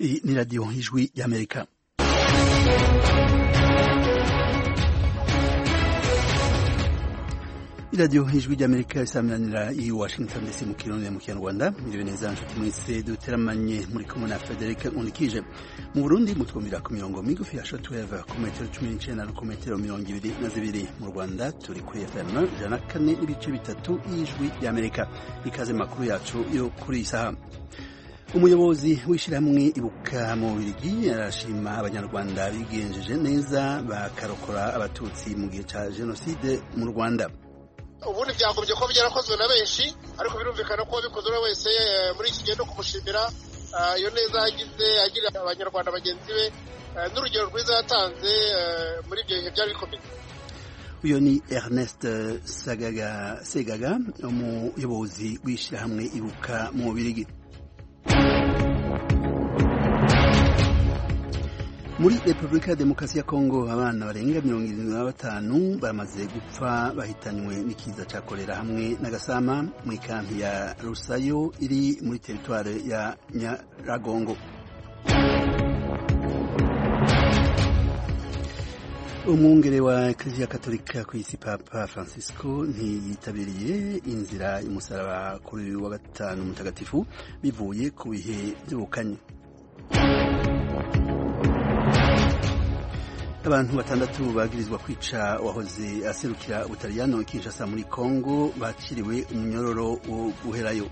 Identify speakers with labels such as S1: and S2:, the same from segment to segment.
S1: Hii ni Radio Ijwi ya Amerika. Radio Ijwi ya Amerika isaminanira i Washington DC mu Kirundi mu Kinyarwanda. Miriwe neza nshuti mwese duteramanye muri kumwe na Frederic Unikije. Mu Burundi mutwumvira ku mirongo migufi ya shortwave ku metero 19 na ku metero 22. Mu Rwanda turi kuri FM 104.3 Ijwi ya Amerika. Ikaze makuru yacu yo kuri isaha. Umuyobozi w'ishyirahamwe Ibuka mu Bubiligi arashima abanyarwanda bigenjeje neza bakarokora abatutsi mu gihe ca genocide mu Rwanda.
S2: Ubundi byagombye ko byarakozwe na benshi ariko birumvikana ko bikoze wese muri iki gihe no kumushimira iyo neza yagize agira abanyarwanda bagenzi be n'urugero rwiza yatanze muri ibyo bihe byari bikomeye.
S1: Uyo ni Ernest Segaga umuyobozi w'ishyirahamwe Ibuka mu Bubiligi. Muri Republika ya Demokarasi ya Kongo abana barenga 75 baramaze gupfa bahitanywe n'ikiza ca kolera hamwe n'agasama mu ikampi ya Rusayo iri muri teritware ya Nyiragongo. Umwungere wa Eklezia Katolika ku isi Papa Francisco ntiyitabiriye inzira y'umusaraba kuri wa gatanu mutagatifu bivuye ku bihe by'ubukanye. Abantu batandatu bagirizwa kwica wahoze aserukira Ubutaliyano Kinshasa muri Kongo bakiriwe umunyororo wo guherayo.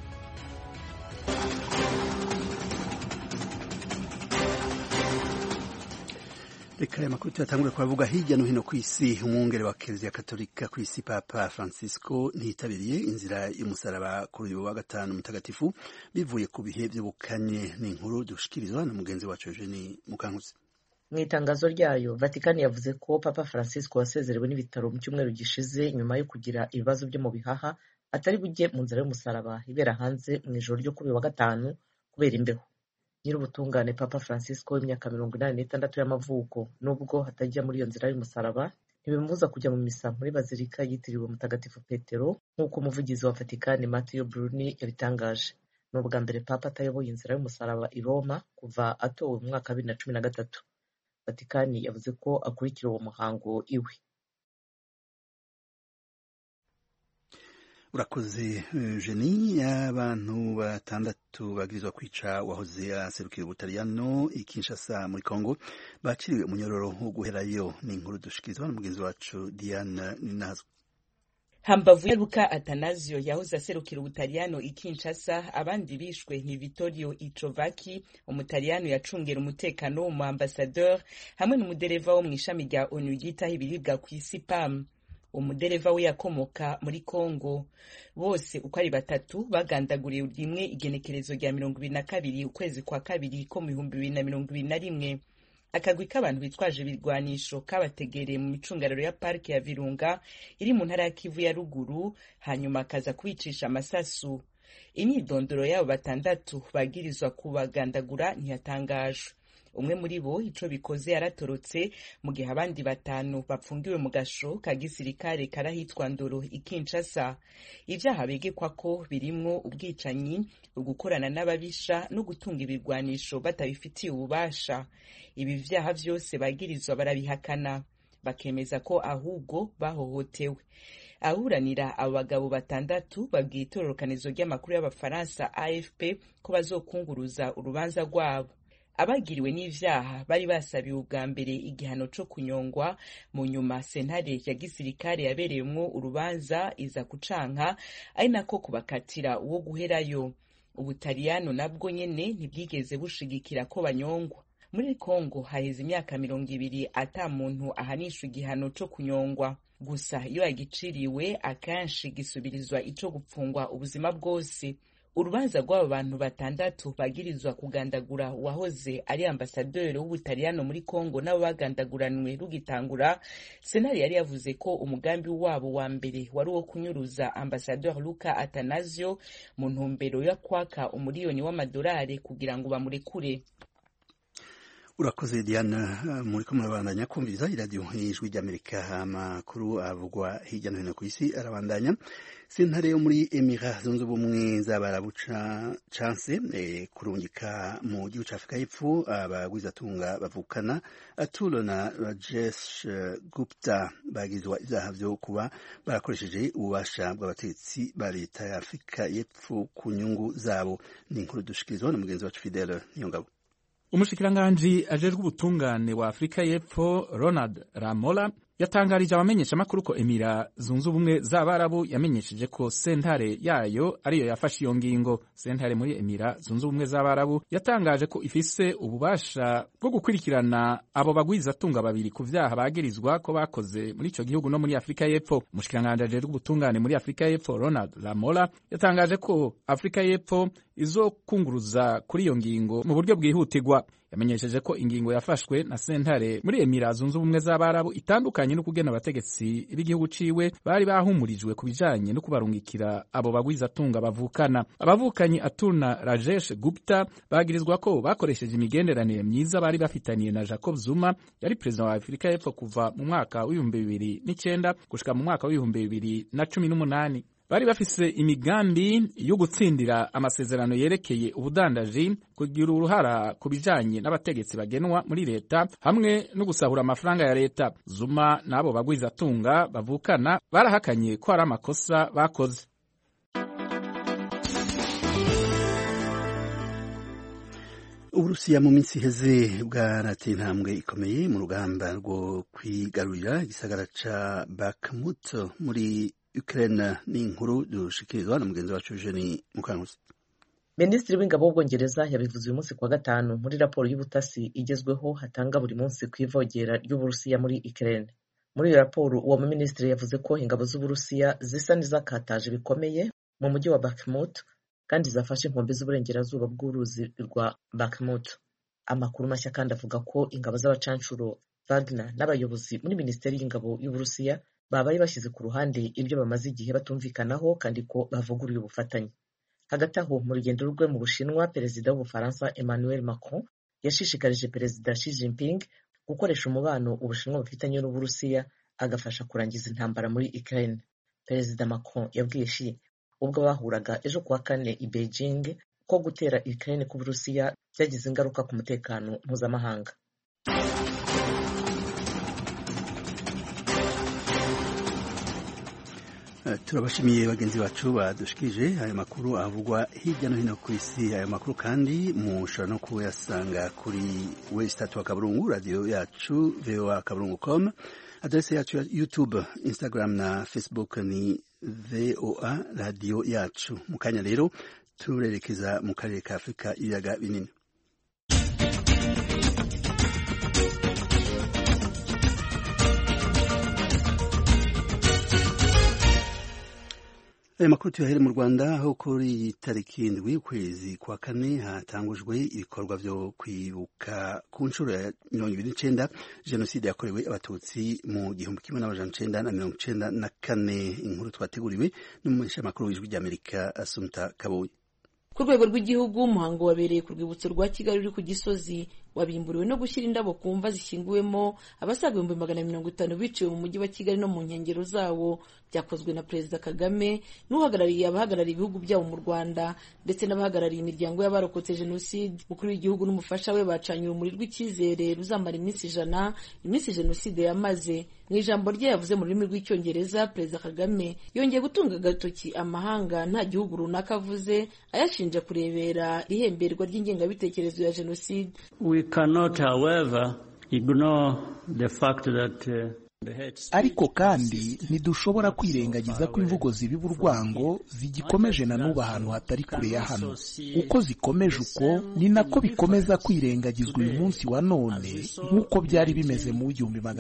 S1: Reka amakuru tuyatangure kuvuga hirya no hino ku isi. Umwungere wa Eklezia Katolika ku isi Papa Francisco ntiyitabiriye inzira y'umusaraba kuri wa gatanu mutagatifu bivuye ku bihe by'ubukanye. Ni inkuru dushikirizwa na mugenzi wacu Eugenie Mukankusi.
S3: Mu itangazo ryayo Vatikani yavuze ko Papa Francisco wasezerewe n'ibitaro mu cyumweru gishize nyuma yo kugira ibibazo byo mu bihaha atari bujye mu nzira y'umusaraba ibera hanze mu ijoro ryo kuri wa gatanu kubera imbeho. Nyir'ubutungane Papa Francisco w'imyaka 86 y'amavuko nubwo hatajya muri iyo nzira y'umusaraba ntibimubuza kujya mu misa muri bazilika yitiriwe Mutagatifu Petero nk'uko umuvugizi wa Vatikani Matteo Bruni yabitangaje. N'ubwa mbere Papa atayoboye inzira y'umusaraba i Roma kuva atowe mu mwaka 2013. Vatikani yavuze ko akurikira uwo muhango iwe.
S1: Urakoze Eugenie. Abantu batandatu bagirizwa kwica wahoze aserukira Ubutaliyano i Kinshasa muri Kongo bakiriwe umunyororo wo guherayo. Ni inkuru dushikirizwa na mugenzi wacu Diane Ninazo.
S4: Hambavu ya Luca Atanasio yahoze aserukira Ubutaliyano i Kinshasa, abandi bishwe ni Vittorio Itrovaki, Umutaliyano yacungera umutekano mu ambassadeur hamwe n'umudereva wo mu ishami rya ONU ryitaho ibiribwa ku isi PAM. Umudereva we yakomoka muri Kongo. Bose uko ari batatu bagandaguriye rimwe igenekerezo rya 22 ukwezi kwa kabiri ko mu 2021. Akagwi k'abantu bitwaje ibirwanisho kabategereye mu micungararo ya parike ya Virunga iri mu ntara ya Kivu ya ruguru, hanyuma kaza kubicisha amasasu. Imyidondoro yabo batandatu bagirizwa kubagandagura ntiyatangajwe. Umwe muri bo ico bikoze yaratorotse mu gihe abandi batanu bapfungiwe mu gasho ka gisirikare karahitwa Ndoro i Kinshasa. Ivyaha begekwa ko birimwo ubwicanyi, ugukorana n'ababisha no gutunga ibirwanisho batabifitiye ububasha. Ibi vyaha vyose bagirizwa barabihakana, bakemeza ko ahubwo bahohotewe. Aburanira abo bagabo batandatu babwiye itororokanizo ry'amakuru y'Abafaransa AFP ko bazokunguruza urubanza rwabo. Abagiriwe n'ivyaha bari basabiwe ubwa mbere igihano co kunyongwa, mu nyuma sentare ya gisirikare yabereyemwo urubanza iza kucanka ari nako kubakatira uwo guherayo. Ubutaliyano nabwo nyene ntibwigeze bushigikira ko banyongwa. Muri Kongo haheze imyaka 20 ata muntu ahanishwa igihano co kunyongwa. Gusa iyo agiciriwe akanshi gisubirizwa ico gupfungwa ubuzima bwose. Urubanza rw'abo bantu batandatu bagirizwa kugandagura wahoze ari ambasaderi w'Ubutaliyano muri Kongo nabo bagandaguranwe rugitangura, senari yari yavuze ko umugambi wabo wa mbere wari wo kunyuruza ambasaderi Luca Atanasio mu ntumbero yo kwaka $1,000,000 kugira ngo bamurekure.
S1: urakoze Diana. Muriko murabandanya kumviriza iradiyo y'ijwi ry'Amerika. Amakuru avugwa hirya no hino ku isi arabandanya. Sentare yo muri Emirats zunze ubumwe z'Abarabu chance kurungika mu gihugu ca Afrika y'Epfo abagwizatunga bavukana Atul na Rajesh Gupta bagizwa ivyaha vyo kuba barakoresheje ububasha bw'abategetsi ba leta ya Afrika y'Epfo ku nyungu zabo. Ni inkuru dushikirizwa na mugenzi wacu Fidel Niyongabo.
S5: Umushikiranganji ajejwe ubutungane wa Afrika y'Epfo Ronald Lamola yatangarije abamenyeshamakuru ko Emirats zunze ubumwe z'Abarabu yamenyesheje ko sentare yayo ariyo yafashe iyo ngingo. Sentare muri Emirats zunze ubumwe z'Abarabu yatangaje ko ifise ububasha bwo gukurikirana abo bagwizatunga babiri ku vyaha bagirizwa ko bakoze muri ico gihugu no muri Afrika y'Epfo. Umushikiranganji ajejwe ubutungane muri Afrika y'Epfo Ronald Lamola yatangaje ko Afrika y'Epfo izokunguruza kuri iyo ngingo mu buryo bwihutirwa. Yamenyesheje ko ingingo yafashwe na sentare muri Emirats zunze ubumwe z'Abarabu itandukanye no kugena abategetsi b'igihugu ciwe bari bahumurijwe ku bijanye no kubarungikira abo bagwizatunga bavukana. Abavukanyi Atul na Rajesh Gupta bagirizwa ko bakoresheje imigenderanire myiza bari bafitaniye na Jacob Zuma yari perezida wa Afrika y'Epfo kuva mu mwaka wa 2009 gushika mu mwaka wa 2018. Bari bafise imigambi yo gutsindira amasezerano yerekeye ubudandaji, kugira uruhara ku bijanye n'abategetsi bagenwa muri leta hamwe no gusahura amafaranga ya leta. Zuma n'abo bagwizatunga bavukana barahakanye ko ari amakosa bakoze.
S1: Uburusiya mu minsi iheze bwarateye intambwe ikomeye mu rugamba rwo kwigarurira igisagara ca Bakhmut muri Ukraine. Ni inkuru dushikirizwa na mugenzi wacu Eugenie Mukankusi.
S3: Minisitiri w'ingabo w'Ubwongereza yabivuze uyu munsi kwa gatanu muri raporo y'ubutasi igezweho hatanga buri munsi ku ivogera ry'Uburusiya muri Ukraine. Muri iyo raporo uwo minisitiri yavuze ko ingabo z'Uburusiya zisa n'izakataje bikomeye mu mujyi wa Bakhmut kandi zafashe inkombe z'uburengerazuba bw'uruzi rwa Bakhmut. Amakuru mashya kandi avuga ko ingabo z'abacancuro Wagner n'abayobozi muri Minisiteri y'Ingabo y'Uburusiya babaye bashyize ku ruhande ibyo bamaze igihe batumvikanaho kandi ko bavuguruye ubufatanye. Hagati aho mu rugendo rwe mu Bushinwa, perezida w'Ubufaransa Emmanuel Macron yashishikarije perezida Xi Jinping gukoresha umubano Ubushinwa bufitanye n'Uburusiya agafasha kurangiza intambara muri Ukraine. Perezida Macron yabwiye Xi ubwo bahuraga ejo kuwa kane i Beijing ko gutera Ukraine ku Burusiya byagize ingaruka ku mutekano mpuzamahanga.
S1: Turabashimiye bagenzi bacu badushikije aya makuru avugwa hirya no hino ku isi. Aya makuru kandi mushobora no kuyasanga kuri www.radio radio yacu voa.com. Adrese yacu ya YouTube, Instagram na Facebook ni VOA radio yacu. Mu kanya rero turerekeza mu karere ka Afrika ibiyaga binini. Aya makuru tuyahere mu Rwanda, aho kuri tariki 7 ukwezi kwa kane hatangujwe ibikorwa vyo kwibuka ku nshuro ya 29 jenoside yakorewe abatutsi mu 1994. Inkuru twateguriwe n'umumenyeshamakuru w'ijwi ry'Amerika Assumpta Kaboyi.
S6: Ku rwego rw'igihugu umuhango wabereye ku rwibutso rwa Kigali ruri ku Gisozi wabimburiwe no gushyira indabo ku mva zishyinguwemo abasaga 150 biciwe mu mujyi wa Kigali no mu nkengero zawo. Byakozwe na Perezida Kagame n'uhagarariye abahagarariye ibihugu byabo mu Rwanda ndetse n'abahagarariye imiryango y'abarokotse jenoside. Umukuru w'igihugu n'umufasha we bacanye urumuri rw'icyizere ruzamara iminsi 100 iminsi jenoside yamaze. Mu ijambo rye yavuze mu rurimi rw'icyongereza, Perezida Kagame yongeye gutunga agatoki amahanga nta gihugu runaka avuze, ayashinja kurebera ihemberwa ry'ingengabitekerezo ya jenoside.
S7: We cannot, however, ignore the fact that
S8: ariko kandi ntidushobora kwirengagiza ko imvugo zibiba urwango zigikomeje na n'ubu ahantu hatari kure ya hano. Uko zikomeje uko ni nako bikomeza kwirengagizwa uyu munsi wa none nk'uko byari bimeze mu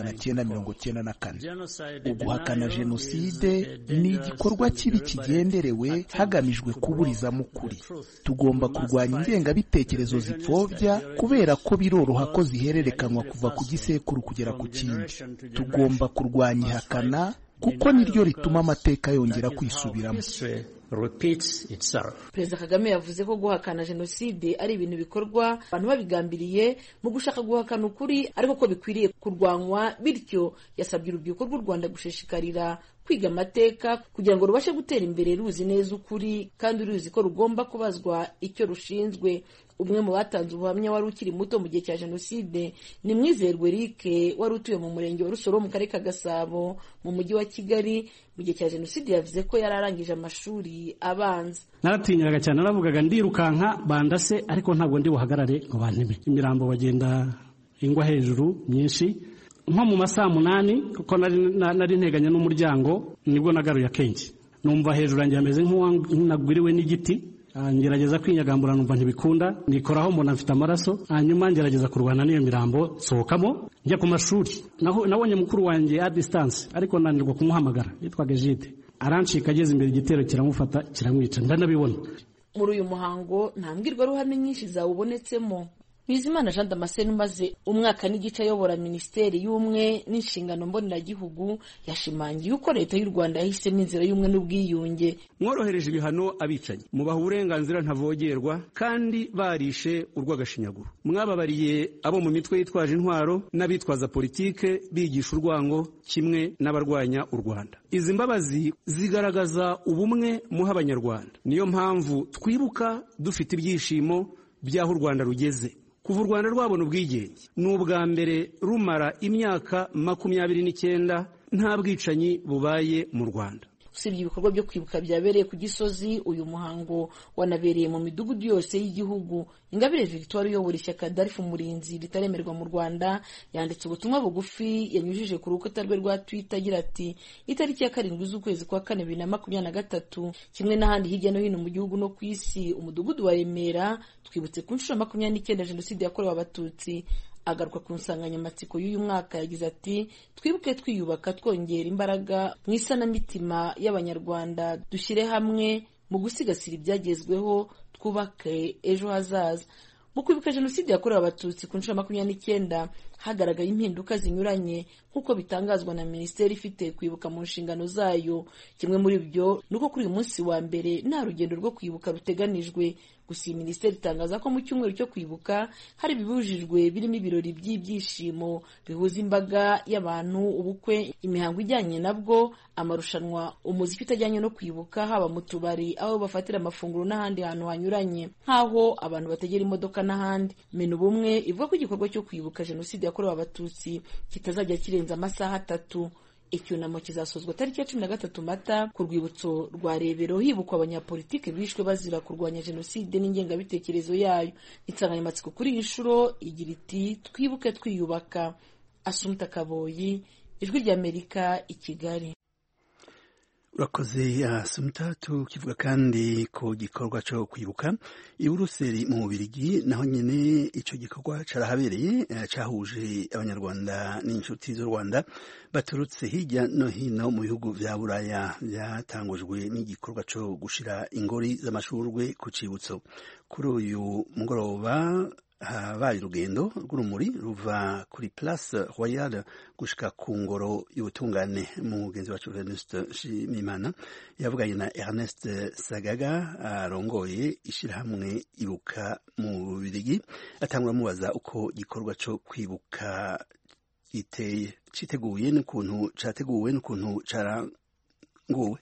S8: 1994. Uguhakana jenoside ni igikorwa kibi kigenderewe hagamijwe kuburizamo ukuri. Tugomba kurwanya ingengabitekerezo zipfobya kubera ko biroroha ko zihererekanwa kuva ku gisekuru kugera ku kindi. Tugomba kurwanya ihakana kuko niryo rituma amateka yongera kwisubiramo.
S7: repeats itself.
S6: Perezida Kagame yavuze ko guhakana jenoside ari ibintu bikorwa abantu babigambiriye mu gushaka guhakana ukuri, ariko ko bikwiriye kurwanywa, bityo yasabye urubyiruko rw'u Rwanda gushishikarira kwiga amateka kugira ngo rubashe gutera imbere ruzi neza ukuri kandi ruzi ko rugomba kubazwa icyo rushinzwe. Umwe mu batanze ubuhamya wari ukiri muto mu gihe cya jenoside ni Mwizerwa Eric wari utuye mu murenge wa Rusoro mu karere ka Gasabo mu mujyi wa Kigali. Mu gihe cya jenoside yavuze ko yari arangije amashuri abanza.
S9: Naratinyaga cyane, naravugaga ndirukanka bandase, ariko ntabwo ndi buhagarare ngo banteme. Imirambo bagenda ingwa hejuru myinshi, nko mu masaha 8 kuko nari nteganya n'umuryango, nibwo nagaruye akenshi numva hejuru yanjye ameze nk'uwagwiriwe n'igiti. Ngerageza kwinyagambura numva ntibikunda, nikoraho mbona mfite amaraso, hanyuma ngerageza kurwana n'iyo mirambo, sohokamo njya ku mashuri. Nabonye mukuru wanjye a distance, ariko nanirwa kumuhamagara, yitwaga Jide. Arancika ageze imbere, igitero kiramufata kiramwica, ndanabibona.
S6: Muri uyu muhango nta mbwirwaruhame nyinshi zawubonetsemo. Bizimana Jean Damascene umaze umwaka n'igice ayobora Minisiteri y'Ubumwe n'Inshingano Mboneragihugu yashimangiye uko Leta y'u Rwanda yahisemo inzira y'ubumwe n'ubwiyunge.
S10: Mworohereje ibihano abicanyi, mubaha uburenganzira ntavogerwa kandi barishe urw'agashinyaguro. Mwababariye abo mu mitwe yitwaje intwaro n'abitwaza politike bigisha urwango kimwe n'abarwanya u Rwanda. Izi mbabazi zigaragaza ubumwe muha Abanyarwanda. Niyo mpamvu twibuka dufite ibyishimo by'aho u Rwanda rugeze. Kuva u Rwanda rwabona ubwigenge n'ubwa mbere rumara imyaka 29 nta bwicanyi bubaye mu Rwanda.
S6: Usibye ibikorwa byo kwibuka byabereye ku Gisozi, uyu muhango wanabereye mu midugudu yose y'igihugu. Ingabire Victoire uyobora ishyaka Darifu Umurinzi ritaremerwa mu Rwanda yanditse ubutumwa bugufi yanyujije ku rukuta rwe rwa Twitter agira ati: itariki ya 7 z'ukwezi kwa 4 2023, kimwe n'ahandi hirya no hino mu gihugu no ku isi, umudugudu wa Remera twibutse ku nshuro 29 jenoside yakorewe Abatutsi. Agaruka ku nsanganyamatsiko y'uyu mwaka yagize ati: twibuke twiyubaka, twongera imbaraga mu isanamitima y'Abanyarwanda, dushyire hamwe mu gusigasira ibyagezweho, twubake ejo hazaza. Mu kwibuka jenoside yakorewe Abatutsi ku nshuro 29 hagaragaye impinduka zinyuranye nk'uko bitangazwa na Minisiteri ifite kwibuka mu nshingano zayo. Kimwe muri byo nuko kuri uyu munsi wa mbere nta rugendo rwo kwibuka ruteganijwe. Gusa Minisiteri itangaza ko mu cyumweru cyo kwibuka hari bibujijwe birimo ibirori by'ibyishimo bihuza imbaga y'abantu, ubukwe, imihango ijyanye nabwo, amarushanwa, umuziki utajyanye no kwibuka, haba mu tubari, aho bafatira amafunguro n'ahandi hantu hanyuranye nk'aho abantu bategera imodoka n'ahandi. Mena Ubumwe ivuga ko igikorwa cyo kwibuka jenoside yakorewe Abatutsi kitazajya kirenza amasaha 3. Icyunamo kizasozwa tariki ya 13 Mata ku rwibutso rwa Rebero, hibukwa abanyapolitike bishwe bazira kurwanya jenoside n'ingengabitekerezo yayo. Insanganyamatsiko kuri iyi nshuro igira iti: twibuke twiyubaka. Assumpta Kaboyi, Ijwi ry'Amerika, i Kigali.
S1: Urakoze Assumpta. Tukivuga kandi ku gikorwa cyo kwibuka i Buruseli mu Bubiligi, naho nyene ico gikorwa carahabereye, cahuje Abanyarwanda n'inshuti z'u Rwanda baturutse hirya no hino mu bihugu vya Buraya. Byatangujwe n'igikorwa cyo gushira ingori z'amashurwe ku cibutso. Kuri uyu mugoroba habaye urugendo rw'urumuri ruva kuri Place Royale gushika ku ngoro y'ubutungane. Mugenzi wacu Venuste Nshimiyimana yavuganye na Ernest Sagaga arongoye ishirahamwe Ibuka mu Bubiligi, atangura mubaza uko gikorwa cyo kwibuka giteye, citeguye n'ukuntu categuwe n'ukuntu caranguwe.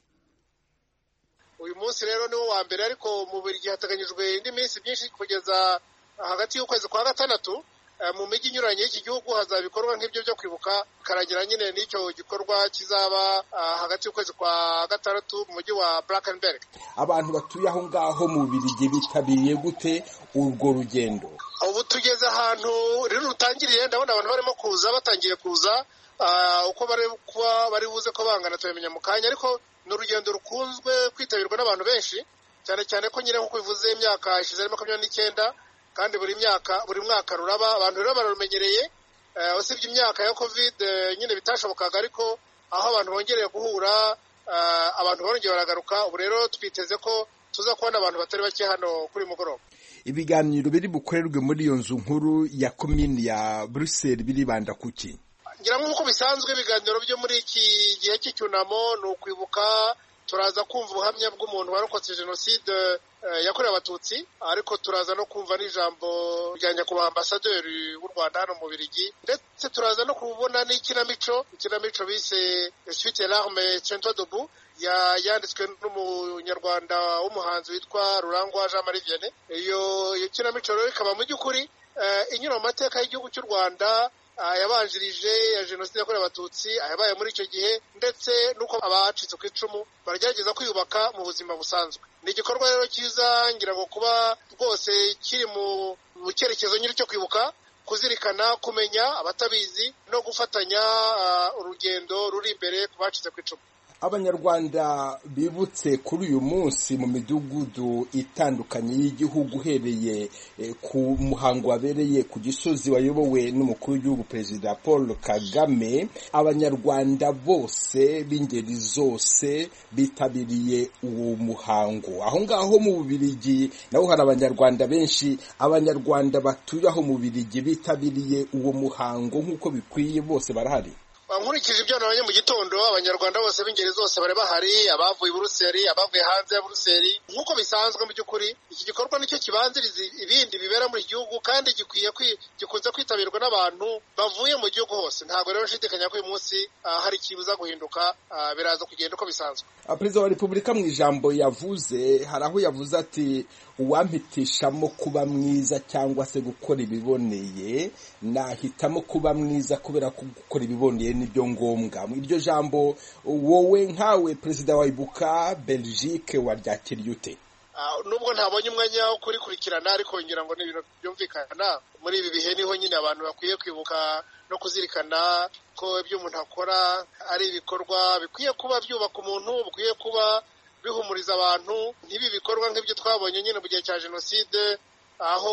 S2: Uyu munsi rero niwo wa mbere, ariko mu Bubiligi hateganyijwe indi minsi myinshi kugeza hagati y'ukwezi kwa 6. Mu mijyi inyuranye y'iki gihugu hazaba ibikorwa nk'ibyo byo kwibuka, karagira nyine n'icyo gikorwa kizaba hagati y'ukwezi kwa 6 mu mujyi wa Brackenberg.
S11: Abantu batuye aho ngaho mu Bubiligi bitabiriye gute urwo rugendo?
S2: Ubu tugeze ahantu rero rutangiriye, ndabona abantu barimo kuza, batangiye kuza. Uko bari buze ko bangana tubimenya mu kanya, ariko ni urugendo rukunzwe kwitabirwa n'abantu benshi, cyane cyane ko nyine nk'uko bivuze imyaka ishize ari 29 kandi buri mwaka ruraba. Abantu rero bararumenyereye, usibye imyaka ya Covid nyine bitashobokaga, ariko aho abantu bongereye guhura, abantu bongeye baragaruka. Ubu rero twiteze ko tuza kubona abantu batari bake hano kuri mugoroba.
S11: Ibiganiro biri bukorerwe muri iyo nzu nkuru ya komini ya Bruxelles biribanda kuki?
S2: Ngira nk'uko bisanzwe ibiganiro byo muri iki gihe cy'icyunamo ni ukwibuka turaza kumva ubuhamya bw'umuntu warokotse jenoside yakorewe abatutsi, ariko turaza no kumva n'ijambo rya nyakubahwa ambasaderi w'u Rwanda hano mu Bubiligi, ndetse turaza no kubona n'ikinamico bise Suite l'arme Tiens-toi debout yanditswe n'umunyarwanda w'umuhanzi witwa Rurangwa Jean Marie Vianney. Iyo kinamico rero ikaba mu by'ukuri inyura mu mateka y'igihugu cy'u Rwanda yabanjirije ya jenoside yakorewe abatutsi, ayabaye muri icyo gihe, ndetse n'uko abacitse ku icumu baragerageza kwiyubaka mu buzima busanzwe. Ni igikorwa rero cyiza ngira ngo kuba rwose kiri mu cyerekezo nyiri cyo kwibuka, kuzirikana, kumenya abatabizi no gufatanya urugendo ruri imbere ku bacitse ku icumu.
S11: Abanyarwanda bibutse kuri uyu munsi mu midugudu itandukanye y'igihugu, uhereye ku muhango wabereye ku Gisozi wayobowe n'umukuru w'igihugu Perezida Paul Kagame. Abanyarwanda bose b'ingeri zose bitabiriye uwo muhango. Aho ngaho mu Bubiligi naho hari abanyarwanda benshi. Abanyarwanda batuye aho mu Bubiligi bitabiriye uwo muhango nk'uko bikwiye, bose barahari.
S2: Nkurikije ibyo nabonye mu gitondo, abanyarwanda bose b'ingeri zose bari bahari, abavuye i Buruseli, abavuye hanze ya Buruseli. Nk'uko bisanzwe mu by'ukuri iki gikorwa nicyo kibanziriza ibindi bibera muri gihugu, kandi gikunze kwitabirwa n'abantu bavuye mu gihugu hose. Ntabwo rero nshidikanya ko uyu munsi hari ikibuza guhinduka, biraza kugenda uko bisanzwe.
S11: Perezida wa Repubulika mu ijambo yavuze, hari aho yavuze ati uwampitishamo kuba mwiza cyangwa se gukora ibiboneye, nahitamo kuba mwiza kubera ko gukora ibiboneye nibyo ngombwa. Mu iryo jambo wowe nkawe Perezida wa Ibuka Belgique waryakiriye ute?
S2: Nubwo ntabonye umwanya wo kurikurikirana, ariko ngira ngo n'ibintu byumvikana muri ibi bihe niho nyine abantu bakwiye kwibuka no kuzirikana ko ibyo umuntu akora ari ibikorwa bikwiye kuba byubaka umuntu, bikwiye kuba bihumuriza abantu. N'ibi bikorwa nk'ibyo twabonye nyine mu gihe cya jenoside, aho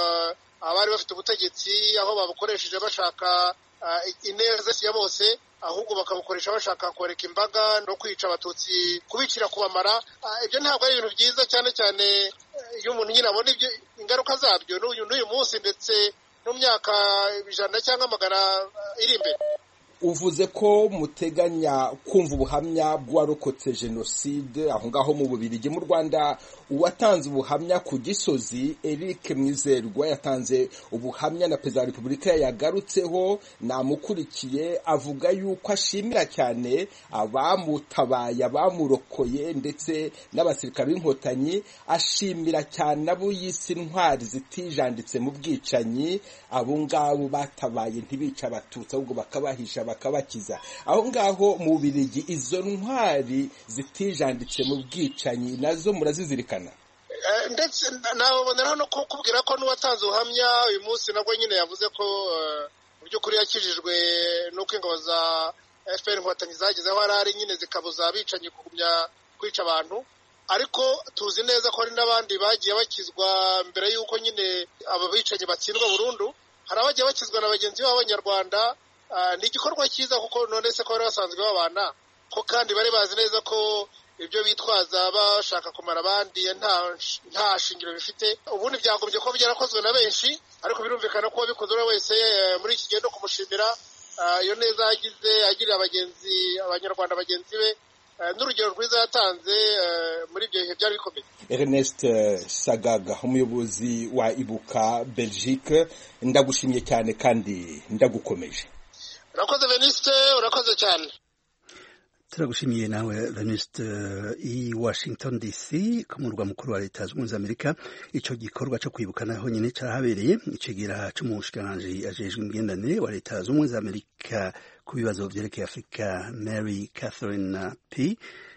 S2: abari bafite ubutegetsi aho babukoresheje bashaka ineza ya bose, ahubwo bakabukoresha bashaka koreka imbaga no kwica abatutsi, kubicira kubamara. Ibyo ntabwo ari ibintu byiza, cyane cyane iyo umuntu nyine abona ibyo ingaruka zabyo n'uyu munsi, ndetse no mu myaka 100 cyangwa 100 iri imbere.
S11: Uvuze ko muteganya kumva ubuhamya bw'uwarokotse jenoside aho ngaho mu Bubiligi. Mu Rwanda uwatanze ubuhamya ku Gisozi, Eric Mwizerwa, yatanze ubuhamya na Perezida wa Repubulika yagarutseho, namukurikiye, avuga yuko ashimira cyane abamutabaye, abamurokoye, ndetse n'abasirikare b'inkotanyi. Ashimira cyane abo yise intwari zitijanditse mu bwicanyi, abo ngabo batabaye ntibica abatutsi ahubwo bakabahisha bakabakiza. Aho ngaho mu Bubiligi izo ntwari zitijanditse mu bwicanyi nazo murazizirikana?
S2: Ndetse naboneraho no kukubwira ko n'uwatanze ubuhamya uyu munsi nabwo nyine yavuze ko mu by'ukuri yakijijwe n'uko ingabo za FPR inkotanyi zagezeho ari nyine zikabuza abicanyi kugumya kwica abantu. Ariko tuzi neza ko hari n'abandi bagiye bakizwa mbere y'uko nyine abo bicanyi batsindwa burundu. Hari abagiye bakizwa na bagenzi b'Abanyarwanda. Ni igikorwa cyiza kuko none se ko bari basanzwe babana, ko kandi bari bazi neza ko ibyo bitwaza bashaka kumara abandi nta shingiro bifite. Ubundi byagombye ko byarakozwe na benshi, ariko birumvikana ko bikoze wese muri iki gihe no kumushimira iyo neza yagize agirira abanyarwanda bagenzi be, n'urugero rwiza yatanze muri ibyo bihe byari bikomeye.
S11: Ernest Sagaga, umuyobozi wa Ibuka Belgique, ndagushimye cyane kandi ndagukomeje.
S2: Urakoze Veniste, urakoze cyane.
S1: Turagushimiye nawe Veniste. I Washington DC ku murwa mukuru wa Leta Zunze Ubumwe za Amerika, ico gikorwa cyo kwibuka naho nyine carahabereye. Icegera c'umushikiranganji ajejwe imigenderanire wa Leta Zunze Ubumwe za Amerika ku bibazo vyerekeye Afrika, Mary Catherine P,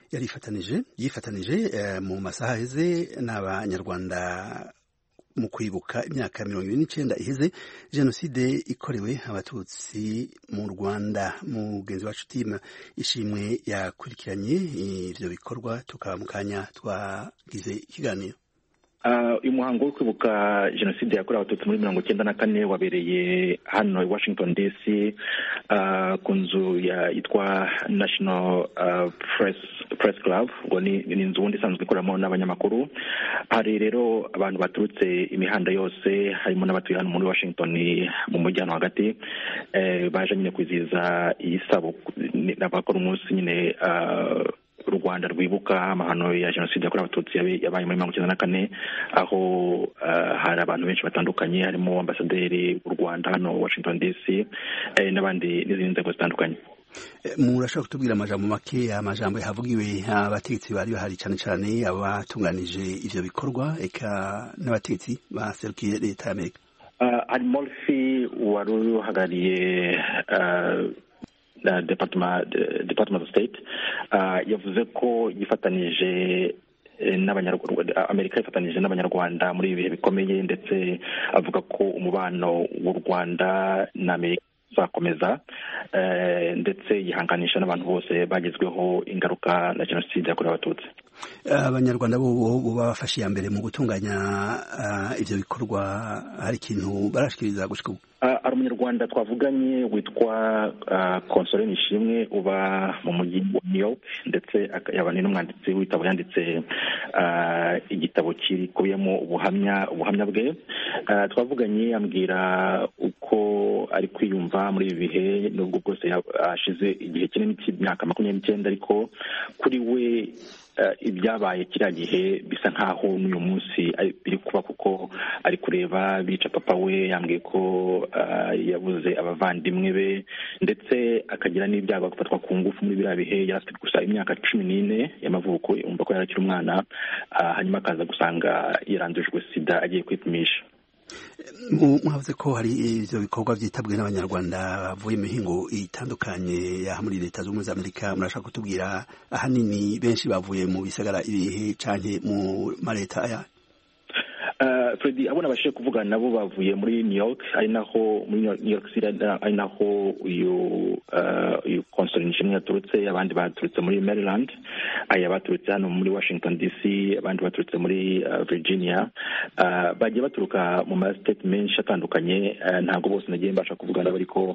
S1: yifatanije mu masaha aheze n'abanyarwanda mu kwibuka imyaka 29 iheze jenoside ikorewe abatutsi mu Rwanda. Mugenzi wacu Tim Ishimwe yakurikiranye ivyo bikorwa, tukaba mu kanya twagize ikiganiro.
S12: Uyu muhango wo kwibuka jenoside yakorewe abatutsi muri 1994 wabereye hano i Washington DC ku nzu yitwa National Press Club, ngo ni inzu ubundi isanzwe ikoramo n'abanyamakuru. Hari rero abantu baturutse imihanda yose, harimo n'abatuye hano muri Washington mu mujyi hano hagati, baje nyine kwizihiza iyi sabukuru, n'abakora umunsi nyine u Rwanda rwibuka amahano ya jenoside yakorewe abatutsi yabaye muri 1994, aho hari abantu benshi batandukanye, harimo ambasaderi w'u Rwanda hano Washington DC n'abandi n'izindi nzego zitandukanye.
S1: Murashaka kutubwira amajambo make, amajambo yahavugiwe abategetsi bari bahari cyane cyane abatunganije ivyo bikorwa eka n'abategetsi baserukiye leta ya Amerika?
S12: Ari Murphy wari uhagarariye Department of State yavuze ko yifatanije n'abanyarwanda, Amerika yifatanije n'abanyarwanda muri ibi bihe bikomeye, ndetse avuga ko umubano w'u Rwanda na Amerika uzakomeza, ndetse yihanganisha n'abantu bose bagezweho ingaruka na jenoside yakorewe abatutsi.
S1: Abanyarwanda bo bafashe iya mbere mu gutunganya ivyo bikorwa, hari ikintu barashikiriza gushika ubu?
S12: Ari umunyarwanda twavuganye witwa Console Nishimwe uba mu mujyi wa New York, ndetse yaba n'umwanditsi w'ibitabo yanditse igitabo kirikubiyemo ubuhamya bwe. Twavuganye ambwira uko ari kwiyumva muri ibi bihe, nubwo bwose ashize igihe kinini cy'imyaka 29, ariko kuri we ibyabaye kiriya gihe bisa nkaho n'uyu munsi biri kuba, kuko ari kureba bica papa we. Yambwiye ko yabuze abavandimwe be, ndetse akagira n'ibyago gufatwa ku ngufu muri biriya bihe. yari afite gusa imyaka 14 y'amavuko, umva ko yarakiri umwana, hanyuma akaza gusanga yarandujwe sida agiye kwipimisha.
S1: Mwavuze ko hari ivyo bikorwa vyitabwe n'abanyarwanda bavuye mu mihingo itandukanye ya muri leta z'ubumwe za Amerika. Murashaka kutubwira ahanini benshi bavuye mu bisagara ibihe canke mu maleta aya?
S12: Freddy, abona abashije kuvugana nabo bavuye muri New York, ari naho muri New York City, ari naho uyu Console Nishimwe yaturutse. Abandi baturutse muri Maryland, aya baturutse hano muri Washington DC, abandi baturutse muri Virginia. Bagiye baturuka mu ma state menshi atandukanye, ntabwo bose nagiye mbasha kuvugana nabo, ariko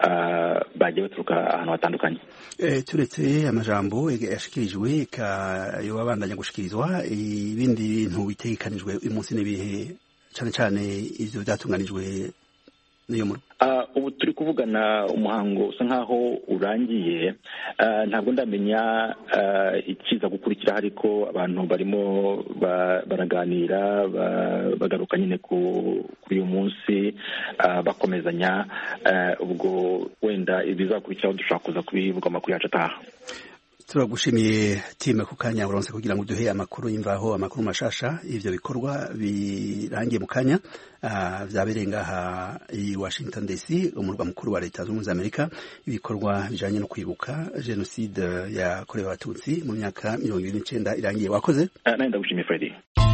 S12: bagiye baturuka ahantu hatandukanye.
S1: Turetse amajambo yashikirijwe yo abandanya gushikirizwa, ibindi bintu bitegekanijwe uyu munsi n'ibihe cyane cyane ivyo byatunganijwe n'iyo muri?
S12: Ubu turi kuvugana, umuhango usa nkaho urangiye, ntabwo ndamenya ikiza gukurikira, ariko abantu barimo baraganira bagaruka nyine kuri uyu munsi, bakomezanya. Ubwo wenda ibizakurikiraho dushobora kuza kubivuga amakuru yacu ataha.
S1: Turagushimiye time ku kanya buronse kugira ngo duhe amakuru y'imvaho, amakuru mashasha ivyo bikorwa birangiye mu kanya vyabereye ngaha i Washington DC, umurwa mukuru wa leta z'ubumwe za Amerika, ibikorwa bijanye no kwibuka jenoside yakorewe abatutsi mu myaka 29 irangiye. Wakoze.
S12: Nani ndagushimiye Freddy.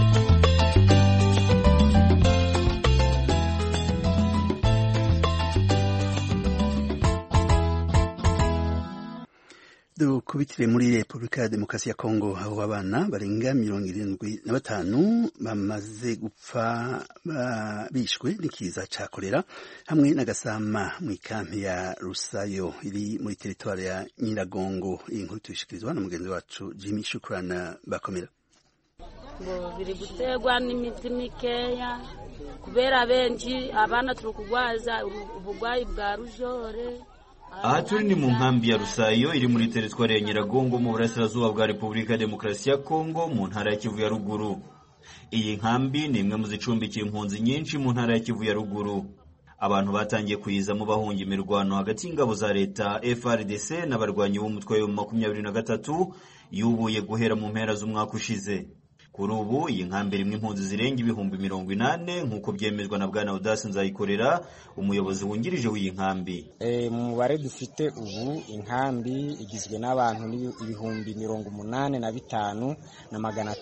S1: Dukubitire muri Repubulika ya Demokarasi ya Kongo, aho abana barenga 75 bamaze gupfa bishwe n'ikiza ca kolera hamwe n'agasama mu ikampi ya Rusayo iri muri teritwari ya Nyiragongo. Iyi nkuru tuyishikirizwa na mugenzi wacu Jimmy Shukrana Bakomera.
S13: Ngo biri gutegwa n'imiti mikeya kubera benshi abana turi kugwaza ubugwayi bwa rujore.
S14: Aha turi ni mu nkambi ya Rusayo iri muri teritwari ya Nyiragongo mu burasirazuba bwa Repubulika ya Demokarasi ya Kongo mu ntara ya Kivu ya Ruguru. Iyi nkambi ni imwe mu zicumbikiye impunzi nyinshi mu ntara ya Kivu ya Ruguru. Abantu batangiye kuyizamo bahunga imirwano hagati y'ingabo za leta FARDC n'abarwanyi b'umutwe wa 23 yubuye guhera mu mpera z'umwaka ushize. Kuri ubu iyi nkambi rimwe impunzi zirenga ibihumbi 80 nk'uko byemezwa na Bwana Audace Nzayikorera, umuyobozi wungirije w'iyi nkambi.
S15: Mu mubare dufite ubu inkambi igizwe n'abantu ibihumbi 85 na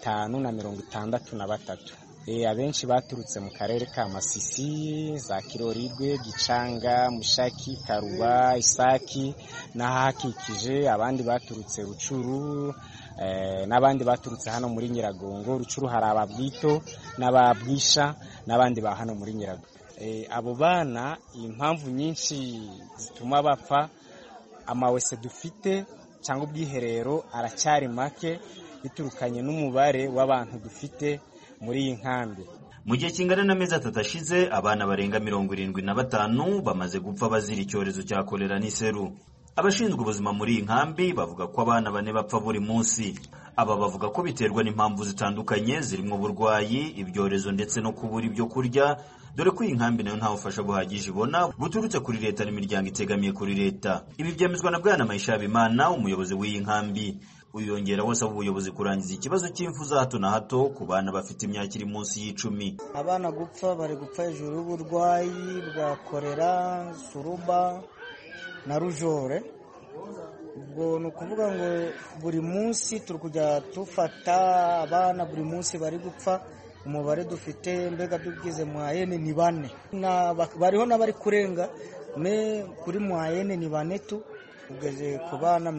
S15: 563. Abenshi baturutse mu karere ka Masisi, za Kirorigwe, Gicanga, Mushaki, Karuba, Isaki n'ahakikije. Abandi baturutse Rucuru, n'abandi baturutse hano muri Nyiragongo. Rucuru hari ababwito n'ababwisha n'abandi ba hano muri Nyiragongo. Abo bana impamvu nyinshi zituma bapfa, amawese dufite cyangwa ubwiherero aracyari make biturukanye n'umubare w'abantu dufite muri iyi nkambi.
S14: Mu gihe kingana n'amezi 3 ashize abana barenga 75 bamaze gupfa bazira icyorezo cya kolera n'iseru. abashinzwe ubuzima muri iyi nkambi bavuga ko abana 4 bapfa buri munsi. Aba bavuga ko biterwa n'impamvu zitandukanye zirimo uburwayi, ibyorezo ndetse no kubura ibyo kurya, dore ko iyi nkambi nayo nta bufasha buhagije ibona buturutse kuri leta n'imiryango itegamiye kuri leta. Ibi byemezwa na Bwana Mayishabimana, umuyobozi w'iyi nkambi. Uyongera wose ubuyobozi kurangiza ikibazo cy'imfu za hato na hato ku bana bafite imyaka iri munsi y'10.
S16: Abana gupfa bari gupfa hejuru y'uburwayi bwa kolera, suruba na rujore. Ubwo ni ukuvuga ngo buri munsi turi kujya dufata abana buri munsi bari gupfa. Umubare dufite mbega tugize mwayene ni 4 bariho n'abari kurenga kuri mwayene ni 4 tu ugeze ku bana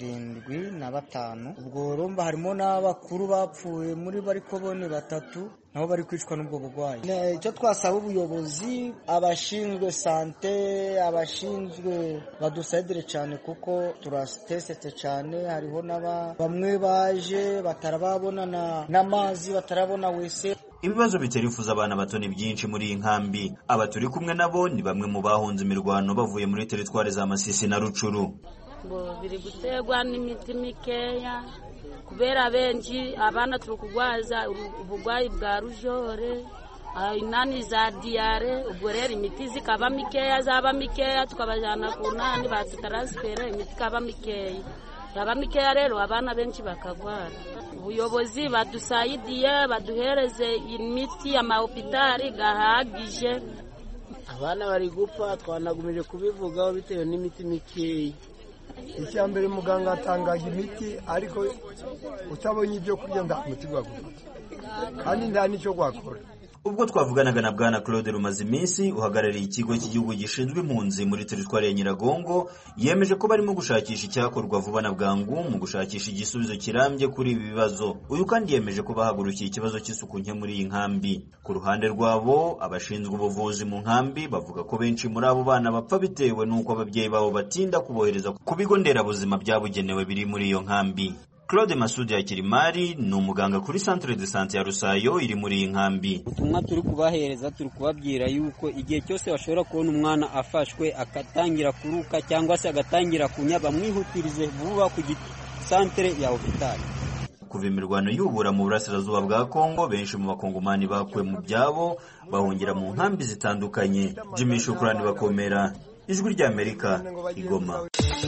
S16: 75. Ubwo urumva harimo n'abakuru bapfuye muri bariko bone 3 nabo bari kwicwa n'ubwo burwayi. Icyo twasaba ubuyobozi, abashinzwe sante, abashinzwe badusaidire cyane kuko turastesetse cyane. Hariho bamwe baje batarababona n'amazi, batarabona wese.
S14: Ibibazo bitera imfuza abana bato ni byinshi muri iyi nkambi. Aba turi kumwe nabo ni bamwe mu bahunze imirwano bavuye muri teritwari za Masisi na Rucuru.
S13: Biri gutegwa n'imiti mikeya kubera benshi abana turi kugwaza ubugwayi bwa rujore, inani za diare. Ubwo rero imiti zikaba mikeya, zaba mikeya tukabajana ku nani bataransfera imiti kaba mikeya. Yaba mikeya rero abana benshi bakagwara. Ubuyobozi badusaidiye baduhereze imiti ya mahopitali gahagije.
S17: Abana bari gupfa, twanagumije kubivugaho bitewe n'imiti mikeya. Icyambere muganga atangaje imiti ariko utabonye ibyo kurya nda muti gwagura kandi nda nicyo gwakora.
S14: Ubwo twavuganaga na Bwana Claude Rumaziminsi uhagarariye ikigo cy'igihugu gishinzwe impunzi muri teritwari ya Nyiragongo, yemeje ko barimo gushakisha icyakorwa vuba na bwangu mu gushakisha igisubizo kirambye kuri ibi bibazo. Uyu kandi yemeje ko bahagurukiye ikibazo cy'isuku nke muri iyi nkambi. Ku ruhande rwabo, abashinzwe ubuvuzi mu nkambi bavuga ko benshi muri abo bana bapfa bitewe n'uko ababyeyi babo batinda kubohereza ku bigo nderabuzima byabugenewe biri muri iyo nkambi. Claude Masudi Yakirimari ni umuganga kuri Centre de Santé ya Rusayo iri muri iyi nkambi.
S18: Ubutumwa turi kubahereza, turi kubabwira yuko igihe cyose bashobora kubona umwana afashwe akatangira kuruka cyangwa se agatangira kunya, bamwihutirize vuba ku centre ya hospital.
S14: Kuva imirwano y'ubura mu burasirazuba bwa Kongo, benshi mu bakongomani bakuwe mu byabo bahungira mu nkambi zitandukanye. Jimmy Shukrani Bakomera, Ijwi ry'Amerika, Igoma.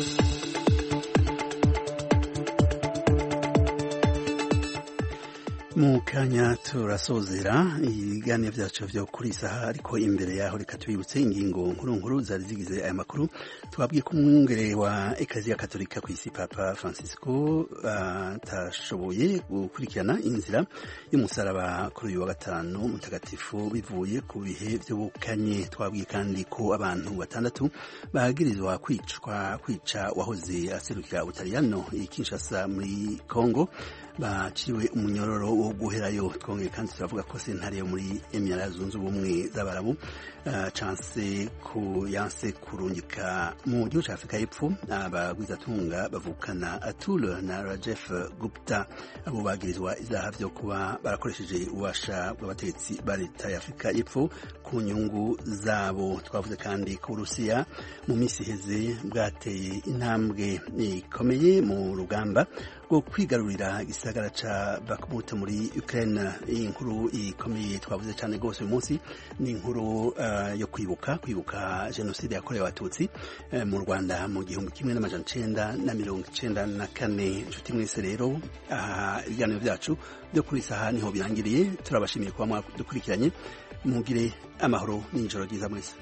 S1: Mu kanya turasozera ibiganiro byacu byo kuri saha, ariko imbere yaho reka tubibutse ingingo nkuru zari zigize aya makuru. Twabwiye ko umwungere wa Ekleziya Katolika ku isi Papa Francisco atashoboye gukurikirana inzira y'umusaraba kuri uyu wa gatanu mutagatifu bivuye ku bihe by'ubukanye. Twabwiye kandi ko abantu 6 bagirizwa kwica wahoze aserukira Ubutaliyano i Kinshasa muri Kongo baciriwe umunyororo wo guherayo. Twongeye kandi turavuga ko sentare yo muri Emirati Zunze Ubumwe z'Abarabu yanse kurungika mu gihugu cya Afurika y'Epfo abagwizatunga bavukana Atul na Rajef Gupta. Abo bagirizwa izaha byo kuba barakoresheje ububasha bw'abategetsi ba leta ya Afurika y'Epfo ku nyungu zabo. Twavuze kandi ko Urusiya mu minsi iheze bwateye intambwe ikomeye mu rugamba rwo kwigarurira igisagara ca Bakhmut muri Ukraine. Iyi nkuru ikomeye twavuze cyane rwose uyu munsi ni inkuru yo kwibuka jenoside yakorewe abatutsi mu Rwanda mu 1994. Inshuti mwese rero, ibiganiro byacu byo kuri saha niho birangiriye. Turabashimiye kuba mwadukurikiranye. Mugire amahoro n'ijoro ryiza mwese.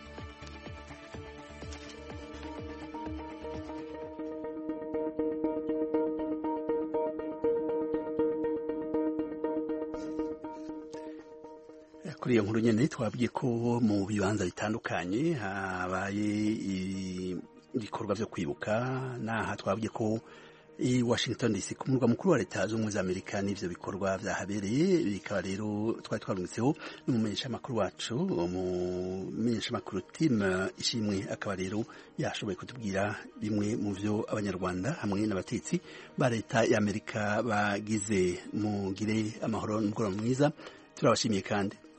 S1: Kuri iyo nkuru nyene twabwiye ko mu bibanza bitandukanye habaye ibikorwa byo kwibuka. Naha twabwiye ko i Washington DC ku murwa mukuru wa leta z'ubumwe za Amerika n'ivyo bikorwa vyahabereye. Bikaba rero twari twarungitseho n'umumenyeshamakuru wacu, umumenyeshamakuru Tim Ishimwe, akaba rero yashoboye kutubwira bimwe mu vyo abanyarwanda hamwe n'abatetsi ba leta ya Amerika bagize. Mugire amahoro n'umugoroba mwiza. Turabashimiye kandi